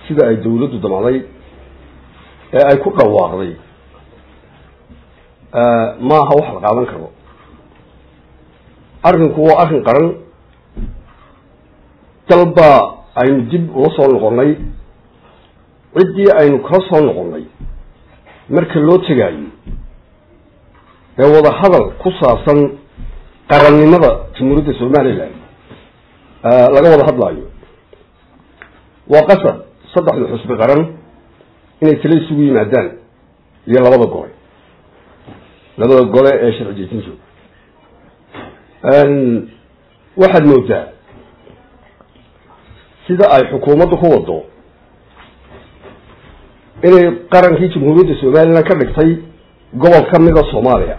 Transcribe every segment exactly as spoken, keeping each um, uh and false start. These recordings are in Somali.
sida ay dawladdu damacday ee ay ku dhawaaqday maaha wax la qaadan karo. arrinku waa arrin qaran. dalba aynu dib ula soo noqonnay, ciddii aynu kala soo noqonnay marka loo tegaayo ee wada hadal ku saabsan qarannimada jamhuuriyadda somalilan laga wada hadlaayo, waa qasab saddexda xusbi qaran inay tala isugu yimaadaan iyo labada gole labada gole ee sharci dejinta. waxaad moodaa sida ay xukuumaddu ku wado inay qarankii jamhuuriyadda somalilan ka dhigtay gobol ka mida soomaaliya.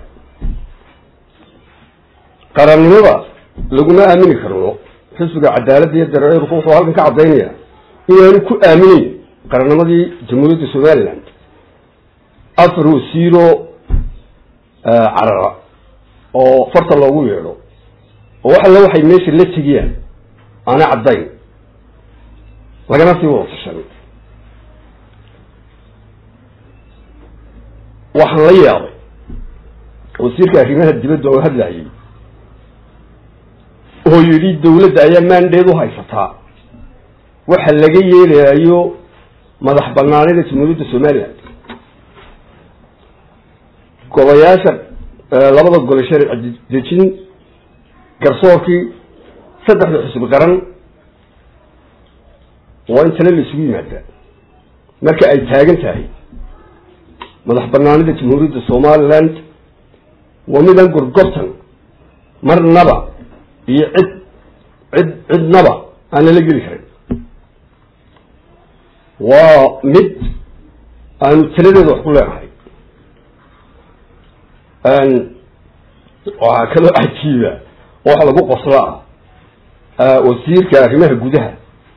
qarannimada laguma aamini karno. xisbiga cadaaladda iyo dareerku wuxuu halkan ka caddaynaya inaanu ku aaminayn qarannimadii jamhuuriyadda somalilan afar wasiiro carara oo farta loogu yeedho oo wax alle waxay meesha la tegiyaan aana caddayn lagana sii wada tashan. waxaan la yaabay wasiirka arrimaha dibadda oo hadlayay oo yidhi dawladda ayaa maandeed u haysataa waxa laga yeelayo madax banaanida jamhuuriyadda somalilan. golayaasha labada gole sharci dejin, garsoorkii, saddexda xusbi qaran waa in tale la isugu yimaadaa marka ay taagan tahay madax banaanida jamhuuriyadda somaliland. waa midaan gorgortan marnaba iyo cid cid cidnaba aan lala geli karin. waa mid aanu taladeeda wax ku leenahay. waxaa kaloo cajiiba waxa lagu qoslaa wasiirka arrimaha gudaha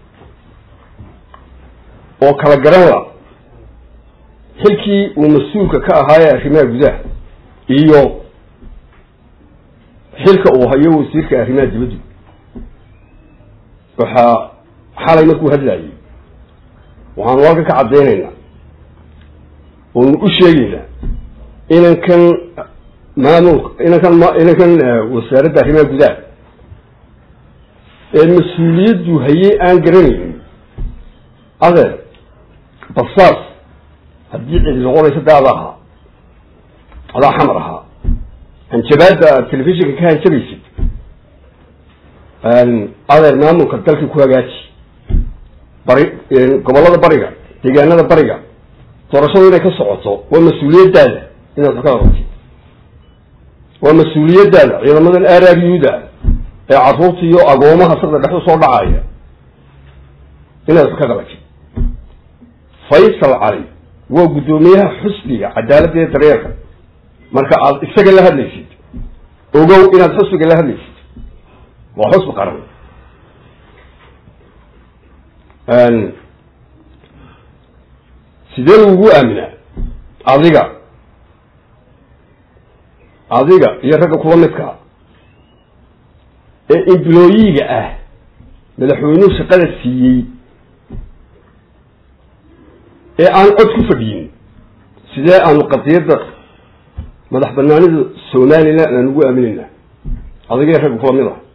oo kala garan la xilkii uu mas-uulka ka ahaaye arrimaha gudaha iyo xilka uu hayo wasiirka arrimaha dibaddu. waxaa xalay markuu hadlayay waxaanu halkan ka caddaynaynaa oonu u sheegaynaa inankan maamulka inankan inankan wasaaradda arrimaha gudaha ee mas-uuliyaddu hayay aan garanaynin adeer basaas haddii cidi noqonaysa daada ahaa adaa xamar ahaa hanjabaadda aad telefishinka ka hanjabaysid adeer maamulka dalka ku hagaaji. bari gobollada bariga, deegaanada bariga doorashadu inay ka socoto waa mas-uuliyaddaada inaad wax ka qabatid. waa mas-uuliyaddaada ciidamadan aaraariyuuda ee carruurta iyo agoomaha saqda dhex u soo dhacaya inaad wax ka qabatid. faysal cali waa guddoomiyaha xusbiga cadaaladda iyo dareerka. marka aad isaga la hadlaysid ogow inaad xusbiga la hadlaysid. waa xusbi qaran. sidee lagugu aaminaa adiga adiga iyo ragga kula midka ee imbilooyiga ah madaxweynuhu shaqada siiyey ee aan cod ku fadhiyin? sidee aanu qadiyadda madax banaanida somalilan aan ugu aaminaynaa adiga iyo ragga kula mid ah?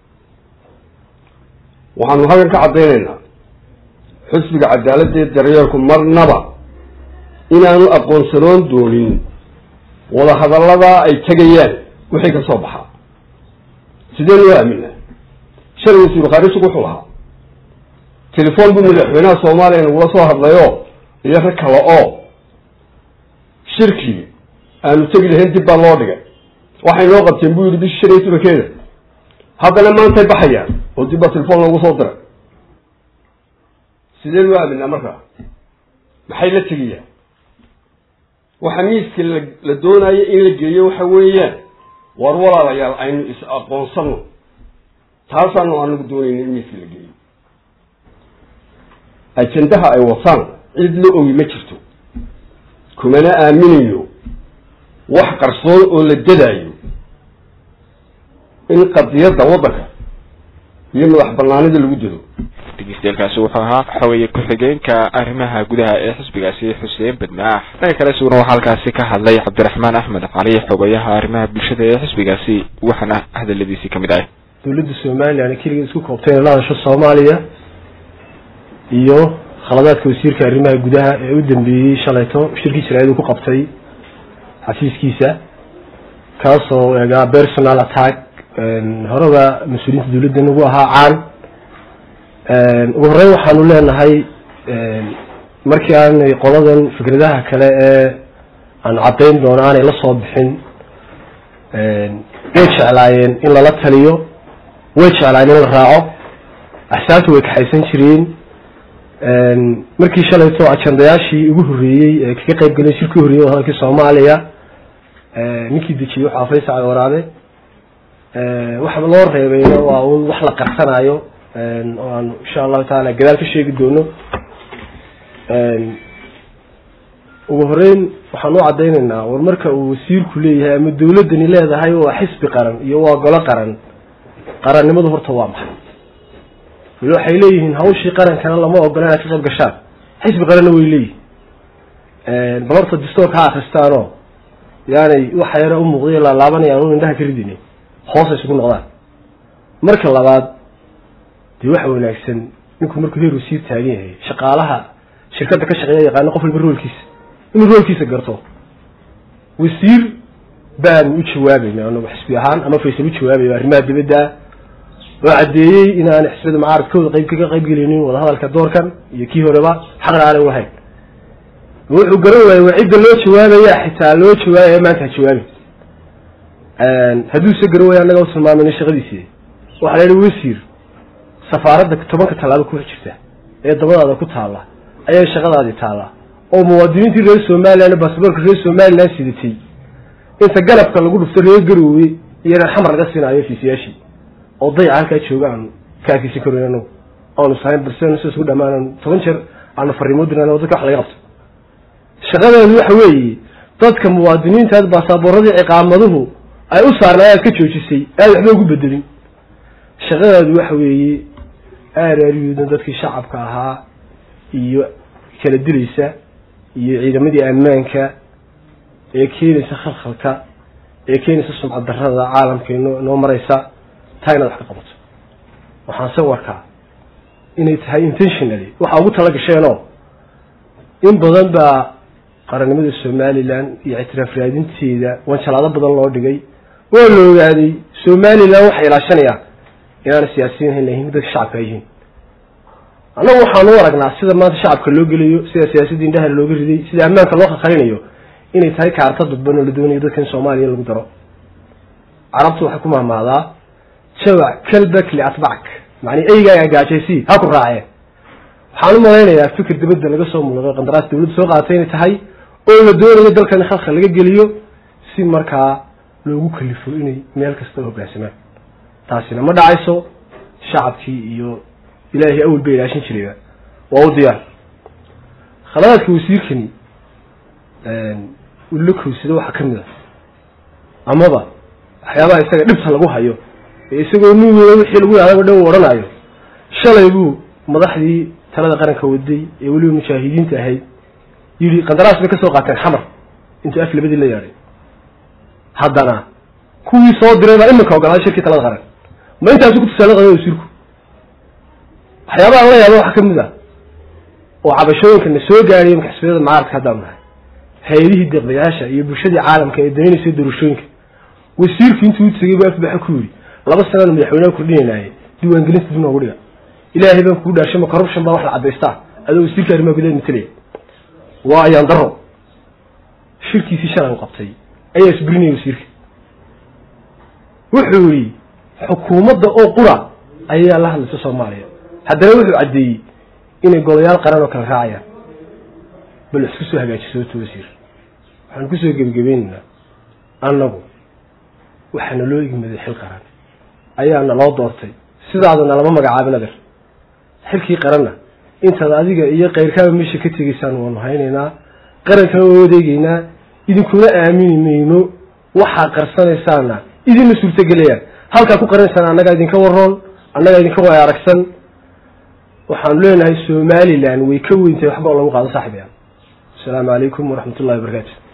waxaanu halkan ka caddaynaynaa xisbiga cadaaladda iyo daryeelku marnaba inaanu aqoonsanoon doonin wada hadalladaa ay tegayaan wixii ka soo baxaa. sidee loo aaminaa? shalay wasiiru khaarijigu wuxuu lahaa telefoon buu madaxweynaha soomaaliya nagula soo hadlayo iyo rag kale oo shirkii aanu tegi lahayn dib baa loo dhigay. waxay noo qabteen buu yidhi bishii shan iyo tobankeeda, haddana maantay baxayaan oo dib baa telefoon loogu soo diray. sidee loo aaminaa markaa? maxay la tegayaan? waxa miiska la doonayo in la geeyo waxa weeyaan war walaalayaal aynu is aqoonsano. taasaanu aanagu doonayna in miiska la geeyo. ajendaha ay wataan cid la ogi ma jirto, kumana aaminayo wax qarsoon oo la dadaayo in qadiyadda waddanka iyo madax banaanida lagu dado. dhegeystayaashaasi wuxuu ahaa xogay ku-xigeenka arrimaha gudaha ee xisbigaasi Xuseen Badmaax dhanka kale suuna waxa halkaasi ka hadlay Cabdiraxmaan Axmed Cali xogayaha arrimaha bulshada ee xisbigaasi waxana hadaladiisi kamid ah dawladda Soomaaliya kaliya isku koobtay laasho Soomaaliya iyo khaladaadka wasiirka arrimaha gudaha ee u dambeeyay shalayto shirkii Israa'iil ku qabtay xafiiskiisa kaasoo eega personal attack horaba mas'uuliyiinta dawladda ugu ahaa caan ugu horreyn waxaanu leenahay markii aan qoladan fikradaha kale ee aan cadeyn doono aanay la soo bixin way jeclaayeen in lala taliyo way jeclaayeen in la raaco axsaabtu way kaxaysan jireen markii shalayto ajandayaashii ugu horreeyay ee ka qayb galay shirkii horreeyay waddanka Soomaaliya ninkii dejiyay waxa Faysal Waraabe waxa loo reebayna waa wax la qarsanayo oo aan insha Allah taala gadaal ka sheegi doono ugu horeyn waxaan u cadeynaynaa war marka uu wasiirku leeyahay ama dawladani leedahay waa xisbi qaran iyo waa golo qaran qarannimadu horta waa maxay waxay leeyihiin hawshii qarankana lama ogola inaad ka qayb gashaan xisbi qaranna way leeyihiin balorta dastuurka akhristaano yaani waxa yara u muuqday la laabanayaan oo indhaha ka ridinay hoos isugu noqdaan marka labaad dii waxa wanaagsan ninku markuu heer wasiir taagan yahay shaqaalaha shirkadda ka shaqeeya yaqaan qof walba roolkiisa inuu roolkiisa garto wasiir baan u jawaabayna anagu xisbi ahaan ama Faysal u jawaabay arrimaha dibadda oo cadeeyay in aan xisbida mucaaradkooda qayb ka qayb gelinin wada hadalka doorkan iyo kii horeba xaqna aan wahayn wuxuu garan waayay wacida loo jawaabaya xitaa loo jawaabay maanta jawaabi een haduu se garan waayay anaga tilmaamay shaqadiisii waxa la yiri wasiir safaaradda tobanka talaabo ku jirta ee dabadaada ku taala ayay shaqadaadi taala oo muwaadiniintii reer Soomaaliya baasaboorka reer Soomaaliya siditay inta galabka lagu dhufto reer Garowe iyo xamar laga siinayo fiisiyaashii oo day halka joogaan kaafisi karayno oo saayn barsan isku dhamaan toban jeer aan fariimo dirnaa dadka wax laga qabto shaqadeedu waxa weeye dadka muwaadiniinta baasaboorada iqaamaduhu ay u saarnaayeen ka joojisay ay waxba ugu bedelin shaqadeedu waxa weeye aarariyada dadkii shacabka ahaa iyo kala dilaysa iyo ciidamadii ammaanka ee keenaysa khalkhalka ee keenaysa sumcad darrada caalamkeena noo maraysa taayna wax ka qabato waxaan soo warkaa inay tahay intentionally waxa ugu tala gasheenoo in badan baa qarannimada Somaliland iyo ictiraaf raadinteeda wanjalaado badan loo dhigay oo la ogaaday Somaliland waxa ilaashanaya inaan siyaasiyiin helin dad shacabka yihiin anagu waxaan u aragnaa sida maanta shacabka loo geliyo sida siyaasadda indhaha looga riday sida ammaanka loo khalkhalinayo inay tahay kaarta dadban oo la doonayo dadkan Soomaaliya lagu daro carabtu waxa ku maamaadaa jawac kalbak li atba'ak macni ayga gaajaysi ha ku raacay waxaan u maleynayaa fikir dibadda laga soo mulqay qandaraas dawladda soo qaatay inay tahay oo la doonayo dalkan khalkhal laga geliyo si markaa loogu kalifo inay meel kasta hoggaansamaan taasina ma dhacayso shacabkii iyo ilaahay awal bay ilaashin jireen waa u diyaar khaladaadka wasiirkani een uu kuusida waxa kamid ah amaba waxyaabaha isaga dhibta lagu hayo ee isagoo nuuga wixii lagu yaabo dhow waranayo shalay buu madaxdii talada qaranka waday ee wali mujaahidiinta ahayd yiri qandaraas bay ka soo qaateen xamar inta af labadii la yaaray haddana kuwii soo diray baa imika ogolaaday shirkii talada qaran ma intaas ku tusaalay wasiirku waxyaabaha la yaabo waxa kamid ah oo cabashooyinka soo gaariyay xisbiyada mucaaradka hadda hay'adihii deeqayaasha iyo bulshada caalamka ee daneynaysa doorashooyinka wasiirku intuu u tagay baa afbax ku yiri laba sano madaxweynaha ku dhinaynay diiwaan gelinta dib ugu dhiga ilaahay baan ku dhaashay ma corruption baa wax la cadeystaa adoo wasiirka arrimaha gudaha mitalay waa ayaan daro shirkiisi shalay qabtay ayaa isbrinay wasiirka wuxuu yiri xukuumadda oo qura ayaa la hadlaysa Soomaaliya haddana wuxuu cadeeyay inay golayaal qaran oo kala raacayaan bal isku soo hagaajiso wasiir waxaan ku soo gabagabeynaa annagu waxana loo igmaday xil qaran ayaana loo doortay sidaadana lama magacaabin adeer xilkii qaranna inta adiga iyo qeyrkaaga meesha ka tagaysaan waan haynaynaa qaranka oo wadeegaynaa idinkuna aaminayno waxa qarsanaysaana idin suurtagelayaan halka ku qaranaysan annaga idinka waroon annaga idinka way aragsan waxaan leenahay Somaliland way ka weyntahay waxba lagu qaado saaxiibaya. Assalaamu calaykum waraxmatullaahi wabarakaatuh.